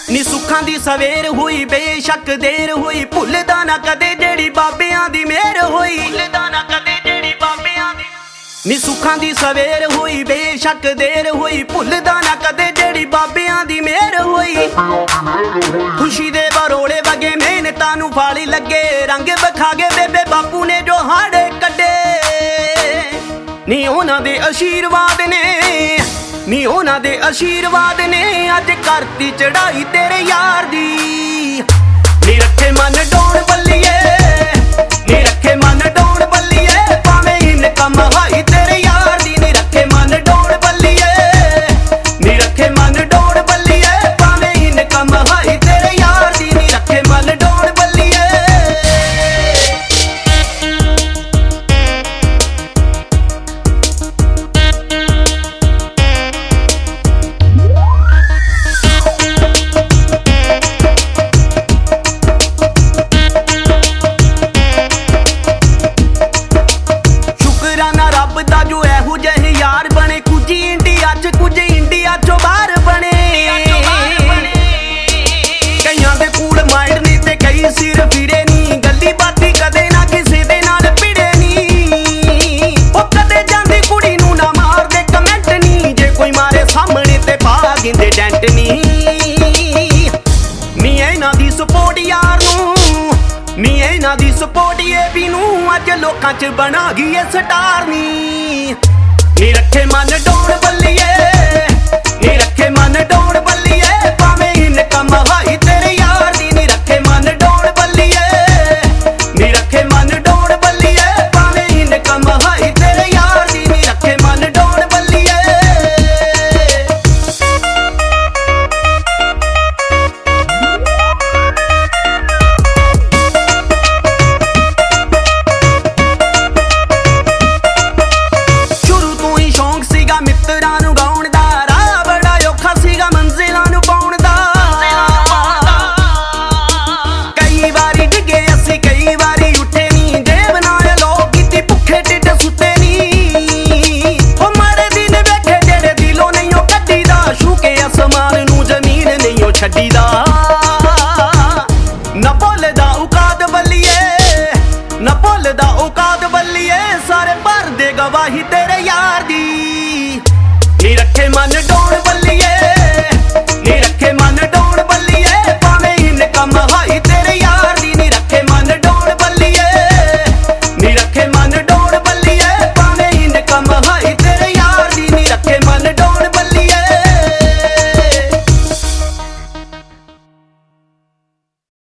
ਨੀ ਸੁੱਖਾਂ ਦੀ ਸਵੇਰ ਹੋਈ ਬੇਸ਼ੱਕ ਦੇਰ ਹੋਈ, ਭੁੱਲਦਾ ਨਾ ਕਦੇ ਜਿਹੜੀ ਬਾਬਿਆਂ ਦੀ ਮਿਹਰ ਹੋਈ, ਭੁੱਲਦਾ ਨਾ ਕਦੇ ਜਿਹੜੀ ਬਾਬਿਆਂ ਦੀ। ਨੀ ਸੁੱਖਾਂ ਦੀ ਸਵੇਰ ਹੋਈ ਬੇਸ਼ੱਕ ਦੇਰ ਹੋਈ, ਭੁੱਲਦਾ ਨਾ ਕਦੇ ਜਿਹੜੀ ਬਾਬਿਆਂ ਦੀ ਮਿਹਰ ਹੋਈ। ਖੁਸ਼ੀ ਦੇ ਬਰੋਲੇ ਵਗੇ ਮਿਹਨਤਾਂ ਨੂੰ ਫਾਲੀ ਲੱਗੇ, ਰੰਗ ਵਿਖਾ ਗਏ ਬੇਬੇ ਬਾਪੂ ਨੇ ਜੋ ਹਾੜੇ ਕੱਢੇ। ਨੀ ਉਹਨਾਂ ਦੇ ਅਸ਼ੀਰਵਾਦ ਨੇ, ਨੀ ਉਹਨਾਂ ਦੇ ਅਸ਼ੀਰਵਾਦ ਨੇ ਅੱਜ ਕਰਤੀ ਚੜਾਈ ਤੇਰੇ ਯਾਰ ਦੀ। ਨੀ ਰੱਖੇ ਮਨ ਡੋਣ ਬੱਲੀਏ, ਨੀ ਰੱਖੇ ਮਨ ਡੋਣ ਬੱਲੀਏ, ਭਾਵੇਂ ਇਨਕਮ ਹਾਈ ਤੇਰੇ ਯਾਰ ਦੀ। ਨੀ ਰੱਖੇ ਮਨ ਡੋਣ ਬੱਲੀਏ, ਨੀ ਰੱਖੇ ਮਨ ਡੋਣ ਬੱਲੀਏ, ਭਾਵੇਂ ਇਨਕਮ ਹਾਈ ਤੇਰੇ ਯਾਰ ਦੀ। ਨੀ ਰੱਖੇ ਮਨ ਡੋਣ ਬੱਲੀਏ। ਨੀ ਸਪੋਰਟ ਇਹ ਵੀ ਨੂੰ ਅੱਜ ਲੋਕਾਂ 'ਚ ਬਣਾ ਗਈ ਏ ਸਟਾਰ ਨੀ। ਨੀ ਰੱਖੇ ਮਨ ਡੋਣ ਬੱਲੀਏ, ਨੀ ਰੱਖੇ ਮਨ ਡੋਣ ਬੱਲੀਏ, ਭਾਵੇਂ ਇਨਕਮ ਹਾਈ ਤੇਰੇ ਯਾਰ ਦੀ। ਨੀ ਰੱਖੇ ਮਨ ਡੋਣ ਬੱਲੀਏ, ਨੀ ਰੱਖੇ ਮਨ ਡੋਣ ਬੱਲੀਏ, ਭਾਵੇਂ ਇਨਕਮ ਹਾਈ ਤੇਰੇ ਯਾਰ ਦੀ। ਨੀ ਰੱਖੇ ਮਨ ਡੋਣ ਬੱਲੀਏ। ਨਾ ਭੁੱਲਦਾ ਔਕਾਤ ਬੱਲੀਏ, ਨਾ ਭੁੱਲਦਾ ਔਕਾਤ ਬੱਲੀਏ, ਸਾਰੇ ਭਰਦੇ ਗਵਾਹੀ ਤੇਰੇ ਯਾਰ ਦੀ। ਨੀ ਰੱਖੇ ਮਨ ਡੋਣ ਬੱਲੀਏ,